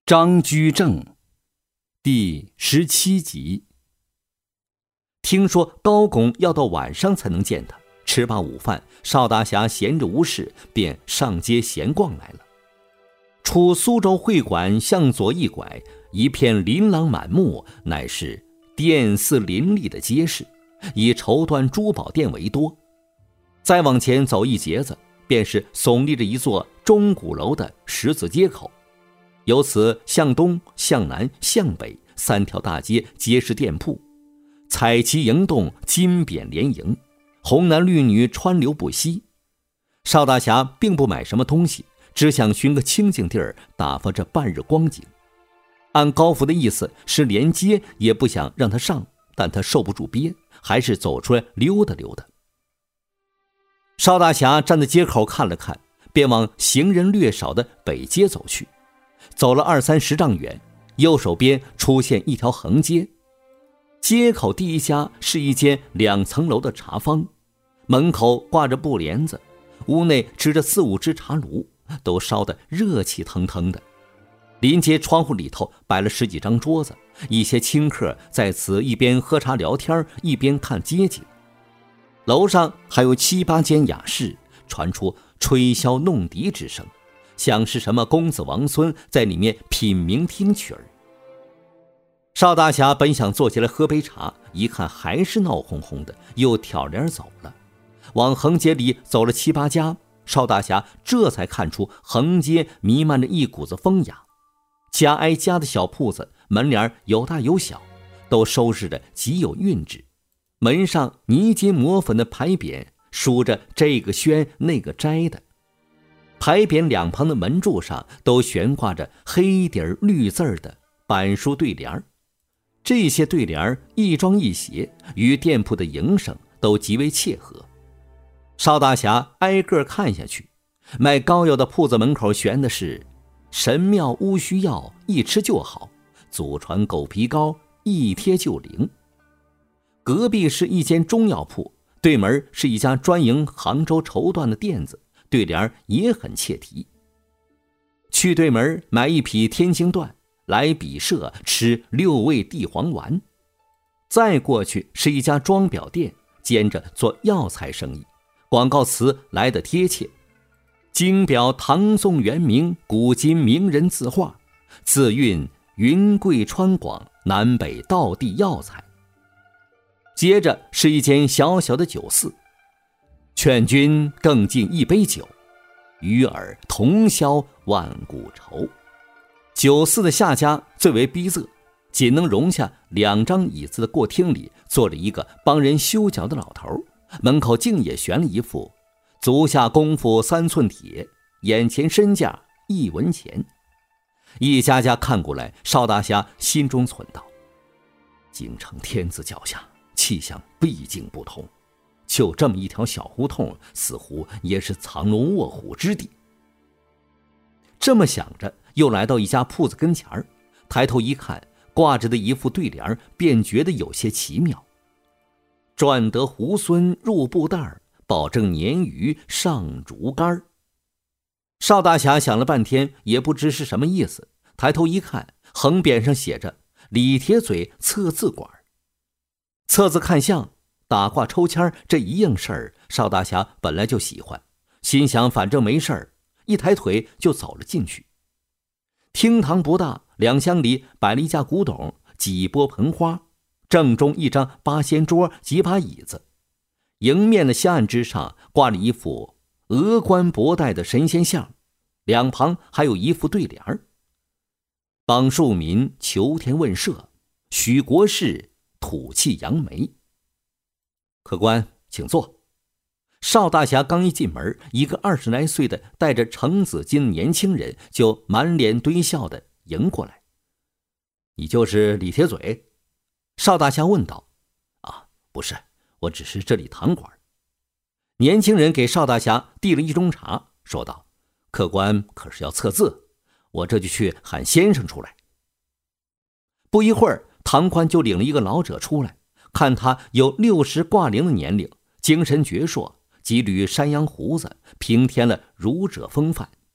张居正第17集。听说高拱要到晚上才能见他，吃罢午饭，邵大侠闲着无事，便上街闲逛来了。出苏州会馆向左一拐，一片琳琅满目，乃是店肆林立的街市，以绸缎珠宝店为多。再往前走一截子，便是耸立着一座钟鼓楼的十字街口。由此向东、向南、向北3条大街皆是店铺，彩旗迎动，金匾连营，红男绿女川流不息。邵大侠并不买什么东西，只想寻个清静地儿打发这半日光景。按高福的意思是连街也不想让他上，但他受不住憋，还是走出来溜达溜达。邵大侠站在街口看了看，便往行人略少的北街走去。走了20-30丈远，右手边出现一条横街，街口第一家是一间2层楼的茶坊，门口挂着布帘子，屋内支着4、5只茶炉，都烧得热气腾腾的。临街窗户里头摆了10几张桌子，一些清客在此一边喝茶聊天，一边看街景。楼上还有7、8间雅室，传出吹箫弄笛之声，像是什么公子王孙在里面品茗听曲儿。邵大侠本想坐下来喝杯茶，一看还是闹哄哄的，又挑帘走了。往横街里走了7、8家，邵大侠这才看出横街弥漫着一股子风雅，家挨家的小铺子，门帘有大有小，都收拾得极有韵致。门上泥金抹粉的牌匾，书着这个轩那个斋的。牌匾两旁的门柱上都悬挂着黑底绿字的板书对联，这些对联一庄一谐，与店铺的营生都极为切合。邵大侠挨个看下去，卖膏药的铺子门口悬的是神妙乌须药，一吃就好，祖传狗皮膏，一贴就灵。隔壁是一间中药铺，对门是一家专营杭州绸缎的店子，对联也很切题。去对门买一匹天津缎，来比社吃6味地黄丸。再过去是一家装裱店，兼着做药材生意，广告词来得贴切，精裱唐宋元明古今名人字画，自运云贵川广南北道地药材。接着是一间小小的酒肆，劝君更尽一杯酒，与尔同销万古愁。酒肆的下家最为逼仄，仅能容下2张椅子的过厅里坐着一个帮人修脚的老头，门口竟也悬了一副足下功夫3寸铁，眼前身价1文钱。一家家看过来，邵大侠心中忖道：京城天子脚下，气象毕竟不同，就这么一条小胡同，似乎也是藏龙卧虎之地。这么想着，又来到一家铺子跟前儿，抬头一看，挂着的一副对联，便觉得有些奇妙：赚得猢狲入布袋，保证鲶鱼上竹竿。邵大侠想了半天，也不知是什么意思，抬头一看，横匾上写着李铁嘴测字馆。测字看相打卦抽签这一应事儿，邵大侠本来就喜欢，心想反正没事儿，一抬腿就走了进去。厅堂不大，2厢里摆了一架古董，几波盆花，正中一张8仙桌，几把椅子，迎面的香案之上挂了一副峨冠博带的神仙像，两旁还有一副对联：帮庶民求田问社，许国事土气扬眉。客官请坐。邵大侠刚一进门，一个20来岁的戴着程子巾的年轻人就满脸堆笑的迎过来。你就是李铁嘴？邵大侠问道。啊，不是，我只是这里堂馆。年轻人给邵大侠递了一盅茶，说道：客官可是要测字，我这就去喊先生出来。不一会儿，堂倌就领了一个老者出来，看他有60挂龄的年龄，精神矍铄，几缕山羊胡子平添了儒者风范。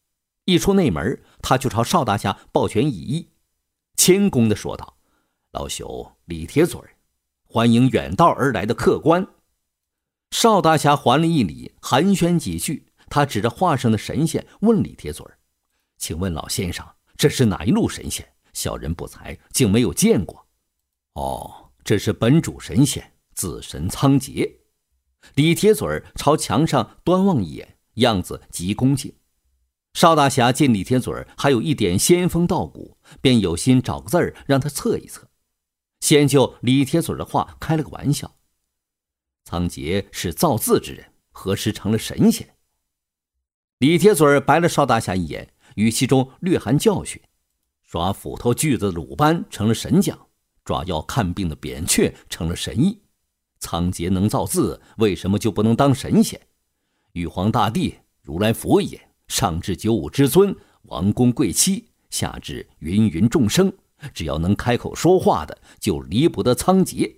一出内门，他就朝邵大侠抱拳一揖，谦恭地说道：“老朽李铁嘴，欢迎远道而来的客官。”邵大侠还了一礼，寒暄几句，他指着画上的神仙问李铁嘴：“请问老先生，这是哪一路神仙？小人不才，竟没有见过。”“哦，这是本主神仙，自神仓颉。”李铁嘴朝墙上端望一眼，样子极恭敬。邵大侠见李铁嘴还有一点仙风道骨，便有心找个字儿让他测一测，先就李铁嘴的话开了个玩笑：“仓颉是造字之人，何时成了神仙？”李铁嘴白了邵大侠一眼，语气中略含教训：“耍斧头锯子的鲁班成了神将，抓药看病的扁鹊成了神医，仓颉能造字，为什么就不能当神仙？玉皇大帝、如来佛爷，上至九五之尊、王公贵戚，下至芸芸众生，只要能开口说话的，就离不得仓颉。”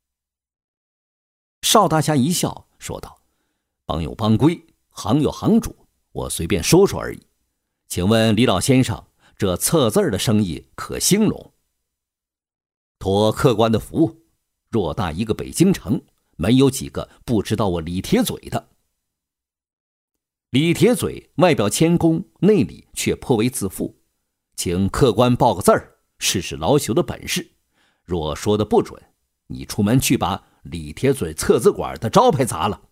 邵大侠一笑说道：“帮有帮规，行有行主，我随便说说而已。请问李老先生，这测字的生意可兴隆？托客官的福，偌大一个北京城，没有几个不知道我李铁嘴的。”李铁嘴外表谦恭，内里却颇为自负，请客官报个字儿，试试老朽的本事。若说的不准，你出门去把李铁嘴测字馆的招牌砸了。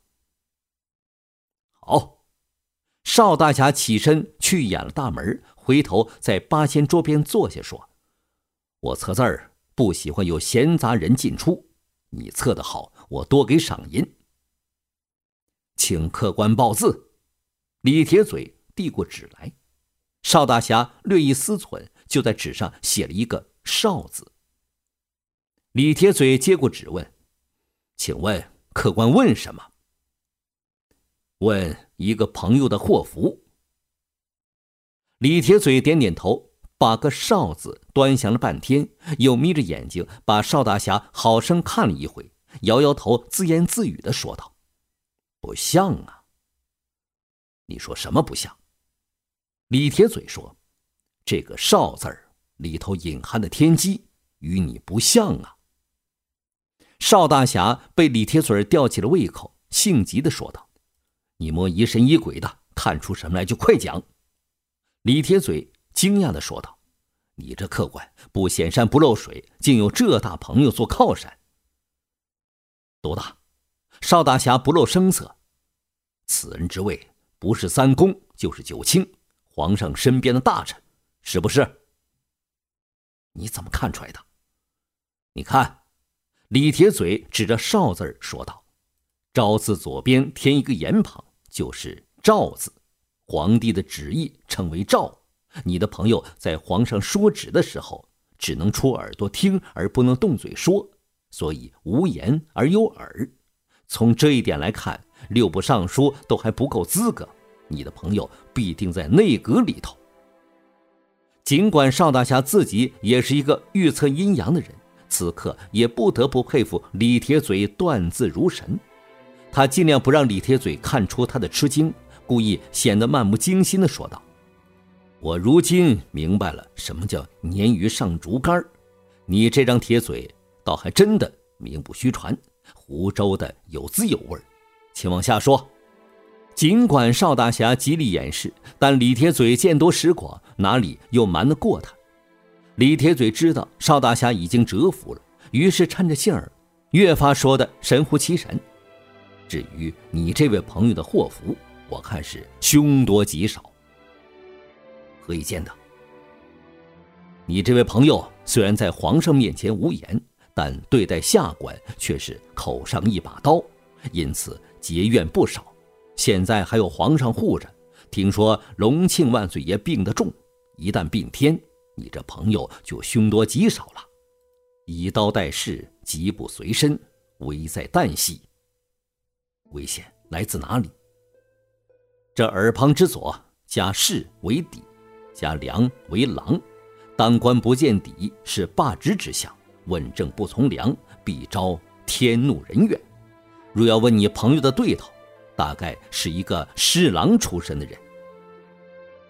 好。邵大侠起身去掩了大门，回头在八仙桌边坐下说：“我测字儿不喜欢有闲杂人进出，你测得好，我多给赏银。请客官报字。”李铁嘴递过纸来，邵大侠略一思忖，就在纸上写了一个邵字。李铁嘴接过纸问：“请问客官问什么？”“问一个朋友的祸福。”李铁嘴点点头，把个邵字端详了半天，又眯着眼睛把邵大侠好生看了一回，摇摇头，自言自语地说道：“不像啊。”“你说什么不像？”李铁嘴说：“这个邵字儿里头隐含的天机与你不像啊。”邵大侠被李铁嘴吊起了胃口，性急地说道：“你摸疑神疑鬼的，看出什么来就快讲。”李铁嘴惊讶地说道：“你这客官不显山不漏水，竟有这大朋友做靠山。”“多大？”邵大侠不露声色：“此人之位不是三公就是九卿，皇上身边的大臣，是不是？”“你怎么看出来的？”“你看。”李铁嘴指着邵字说道：“昭字左边添一个言旁，就是诏字，皇帝的旨意称为诏。你的朋友在皇上说旨的时候，只能出耳朵听而不能动嘴说，所以无言而有耳。从这一点来看，六部尚书都还不够资格，你的朋友必定在内阁里头。”尽管邵大侠自己也是一个预测阴阳的人，此刻也不得不佩服李铁嘴断字如神。他尽量不让李铁嘴看出他的吃惊，故意显得漫不经心地说道：“我如今明白了什么叫鲶鱼上竹竿，你这张铁嘴倒还真的名不虚传，湖州的有滋有味，请往下说。”尽管邵大侠极力掩饰，但李铁嘴见多识广，哪里又瞒得过他？李铁嘴知道邵大侠已经折服了，于是趁着性儿越发说得神乎其神。“至于你这位朋友的祸福，我看是凶多吉少。”“何以见得？”“你这位朋友虽然在皇上面前无言，但对待下官却是口上一把刀，因此结怨不少。现在还有皇上护着，听说隆庆万岁爷病得重，一旦病天，你这朋友就凶多吉少了。以刀代事，疾不随身，危在旦夕。”“危险来自哪里？”“这耳旁之左，加士为底，加梁为廊，当官不见底，是罢职之象，问政不从良，必招天怒人怨。若要问你朋友的对头，大概是一个侍郎出身的人。”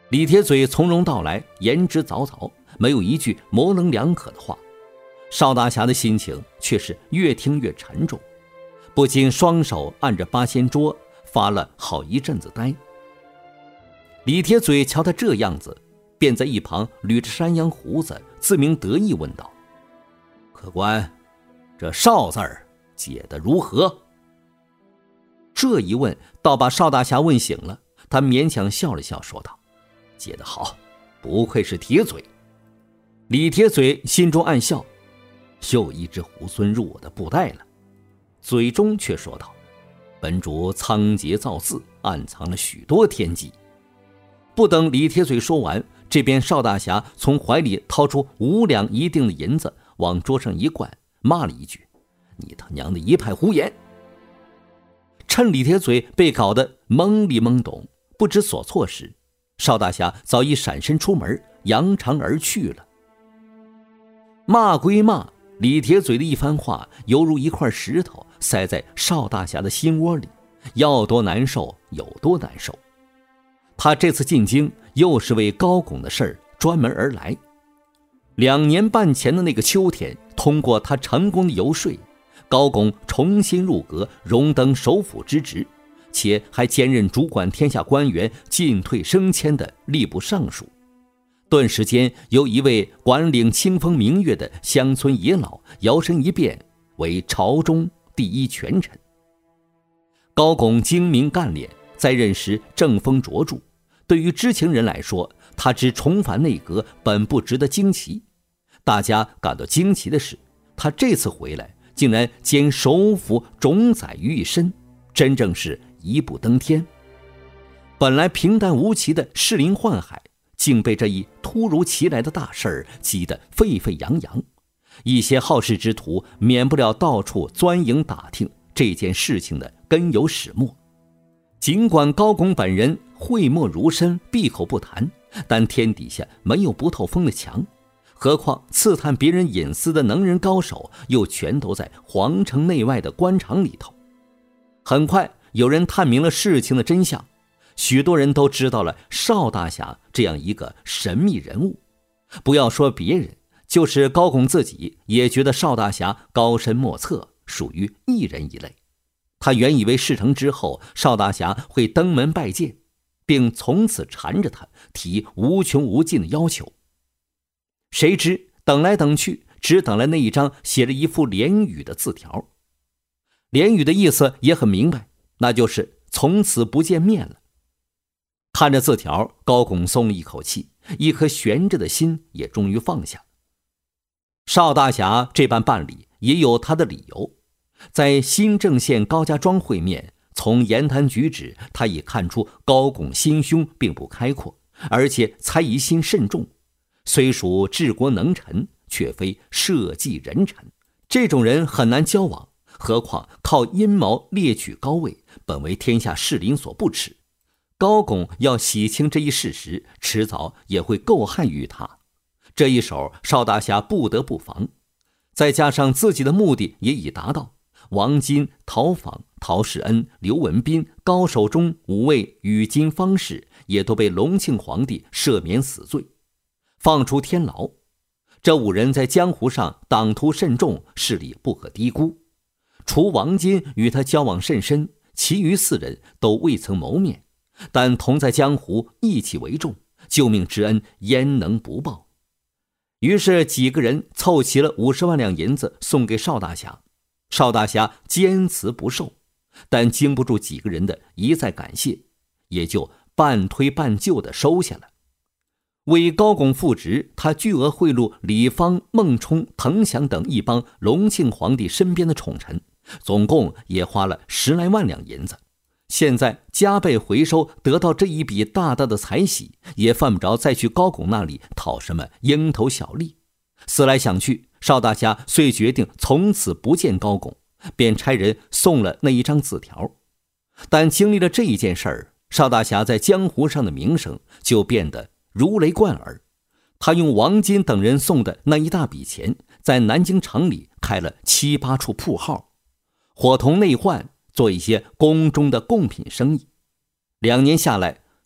李铁嘴从容道来，言之凿凿，没有一句模棱两可的话。邵大侠的心情却是越听越沉重，不禁双手按着八仙桌发了好一阵子呆。李铁嘴瞧他这样子，便在一旁捋着山羊胡子，自鸣得意问道：“客官，这邵字儿解得如何？”这一问倒把邵大侠问醒了，他勉强笑了笑说道：“解得好，不愧是铁嘴。”李铁嘴心中暗笑，又一只猢狲入我的布袋了，嘴中却说道：“本主仓颉造字，暗藏了许多天机。”不等李铁嘴说完，这边邵大侠从怀里掏出5两1锭的银子，往桌上一灌，骂了一句：“你他娘的一派胡言！”趁李铁嘴被搞得懵里懵懂，不知所措时，邵大侠早已闪身出门，扬长而去了。骂归骂，李铁嘴的一番话犹如一块石头塞在邵大侠的心窝里，要多难受有多难受。他这次进京又是为高拱的事儿专门而来。2年半前的那个秋天，通过他成功的游说，高拱重新入阁，荣登首辅之职，且还兼任主管天下官员进退升迁的吏部尚书。顿时间，由一位管领清风明月的乡村野老摇身一变为朝中第一权臣。高拱精明干练，在任时政风卓著，对于知情人来说，他之重返内阁本不值得惊奇。大家感到惊奇的是，他这次回来竟然兼首辅总宰于一身，真正是一步登天。本来平淡无奇的士林宦海，竟被这一突如其来的大事儿激得沸沸扬扬。一些好事之徒免不了到处钻营打听这件事情的根由始末。尽管高拱本人讳莫如深，闭口不谈，但天底下没有不透风的墙，何况刺探别人隐私的能人高手又全都在皇城内外的官场里头。很快有人探明了事情的真相，许多人都知道了邵大侠这样一个神秘人物。不要说别人，就是高拱自己也觉得邵大侠高深莫测，属于异人一类。他原以为事成之后，邵大侠会登门拜见，并从此缠着他提无穷无尽的要求。谁知等来等去，只等来那一张写了一副联语的字条。联语的意思也很明白，那就是从此不见面了。看着字条，高拱松了一口气，一颗悬着的心也终于放下。邵大侠这般办理也有他的理由。在新郑县高家庄会面，从言谈举止他已看出高拱心胸并不开阔，而且猜疑心甚重。虽属治国能臣，却非社稷人臣，这种人很难交往，何况靠阴谋猎取高位，本为天下士林所不齿。高拱要洗清这一事实，迟早也会构害于他。这一手邵大侠不得不防，再加上自己的目的也已达到，王金、陶访、陶世恩、刘文彬、高守忠5位与金方士也都被隆庆皇帝赦免死罪，放出天牢。这5人在江湖上党徒甚众，势力不可低估。除王金与他交往甚深，其余4人都未曾谋面，但同在江湖，义气为重，救命之恩焉能不报？于是几个人凑齐了50万两银子送给邵大侠。邵大侠坚持不受，但经不住几个人的一再感谢，也就半推半就地收下了。为高拱复职，他巨额贿赂李方、孟冲、滕祥等一帮隆庆皇帝身边的宠臣，总共也花了10来万两银子。现在加倍回收，得到这一笔大大的财喜，也犯不着再去高拱那里讨什么蝇头小利。思来想去，邵大侠遂决定从此不见高拱，便差人送了那一张字条。但经历了这一件事儿，邵大侠在江湖上的名声就变得如雷贯耳。他用王金等人送的那一大笔钱，在南京城里开了7、8处铺号，伙同内宦做一些宫中的贡品生意。2年下来，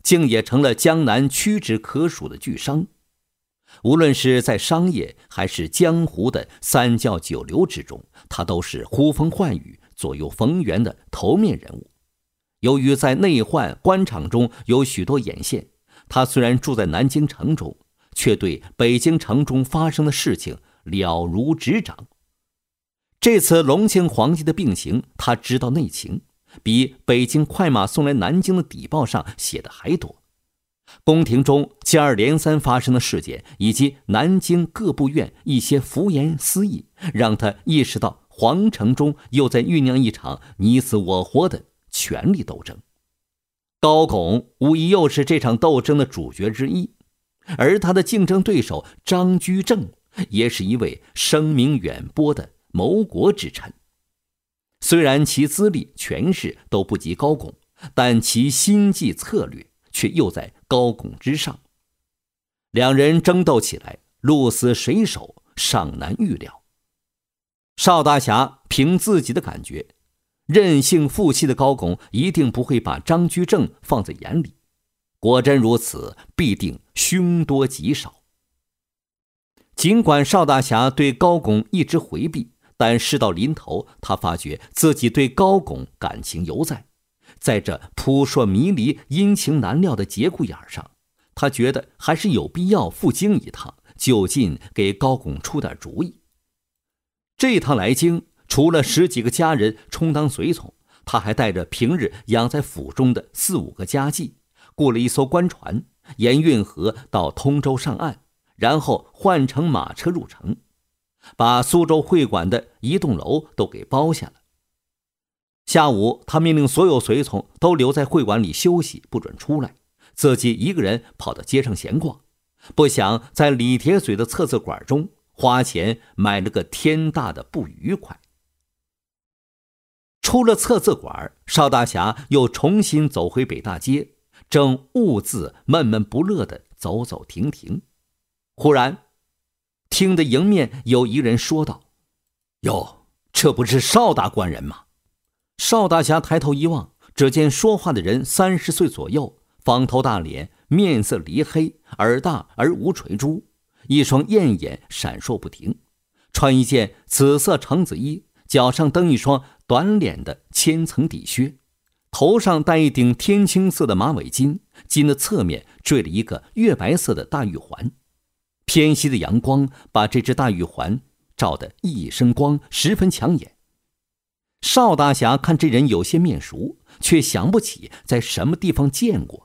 竟也成了江南屈指可数的巨商。无论是在商业还是江湖的三教九流之中，他都是呼风唤雨、左右逢源的头面人物。由于在内宦官场中有许多眼线，他虽然住在南京城中，却对北京城中发生的事情了如指掌。这次隆庆皇帝的病情，他知道内情，比北京快马送来南京的邸报上写的还多。宫廷中接二连三发生的事件，以及南京各部院一些浮言私议，让他意识到皇城中又在酝酿一场你死我活的权力斗争。高拱无疑又是这场斗争的主角之一，而他的竞争对手张居正也是一位声名远播的谋国之臣。虽然其资历权势都不及高拱，但其心计策略却又在高拱之上。两人争斗起来，鹿死谁手尚难预料。邵大侠凭自己的感觉，任性负气的高拱一定不会把张居正放在眼里，果真如此，必定凶多吉少。尽管邵大侠对高拱一直回避，但事到临头，他发觉自己对高拱感情犹在。在这扑朔迷离、阴晴难料的节骨眼上，他觉得还是有必要赴京一趟，就近给高拱出点主意。这趟来京，除了10几个家人充当随从，他还带着平日养在府中的4、5个家妓，雇了一艘官船，沿运河到通州上岸，然后换乘马车入城，把苏州会馆的一栋楼都给包下了。下午，他命令所有随从都留在会馆里休息，不准出来，自己一个人跑到街上闲逛。不想在李铁嘴的册子馆中花钱买了个天大的不愉快。出了册子馆，邵大侠又重新走回北大街，正兀自闷闷不乐地走走停停。忽然听得迎面有一人说道：“哟，这不是邵大官人吗？”邵大侠抬头一望，只见说话的人30岁左右，方头大脸，面色黧黑，耳大而无垂珠，一双艳眼闪烁不停，穿一件紫色长子衣，脚上蹬一双短脸的千层底靴，头上戴一顶天青色的马尾巾，巾的侧面缀了一个月白色的大玉环。偏西的阳光把这只大玉环照得一身光，十分抢眼。邵大侠看这人有些面熟，却想不起在什么地方见过。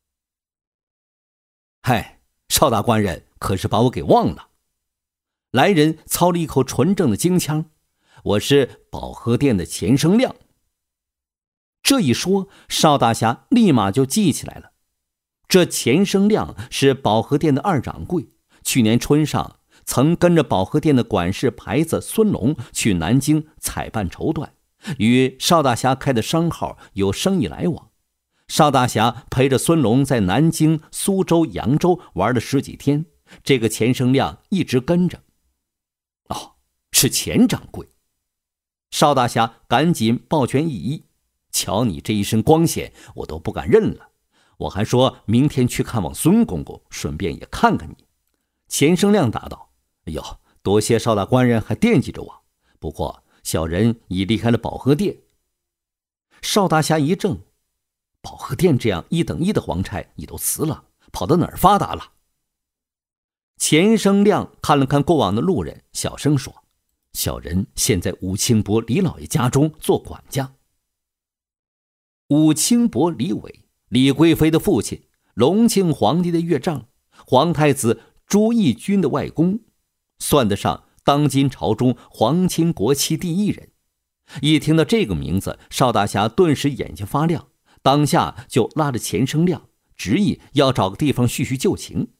嗨，邵大官人可是把我给忘了。来人操了一口纯正的京腔：“我是保和殿的钱生亮。”这一说，邵大侠立马就记起来了。这钱生亮是保和殿的2掌柜，去年春上曾跟着保和殿的管事牌子孙龙去南京采办绸缎，与邵大侠开的商号有生意来往。邵大侠陪着孙龙在南京、苏州、扬州玩了10几天，这个钱生亮一直跟着。哦，是钱掌柜。邵大侠赶紧抱拳一揖：“瞧你这一身光鲜，我都不敢认了。我还说明天去看望孙公公，顺便也看看你。”钱生亮答道：“哎呦，多谢邵大官人还惦记着我，不过小人已离开了保和殿。”邵大侠一怔：“保和殿这样1等1的皇差你都辞了，跑到哪儿发达了？”钱生亮看了看过往的路人，小声说：“小人现在武清伯李老爷家中做管家。”武清伯李伟，李贵妃的父亲，隆庆皇帝的岳丈，皇太子朱翊钧的外公，算得上当今朝中皇亲国戚第1人。一听到这个名字，邵大侠顿时眼睛发亮，当下就拉着钱生亮，执意要找个地方叙叙旧情。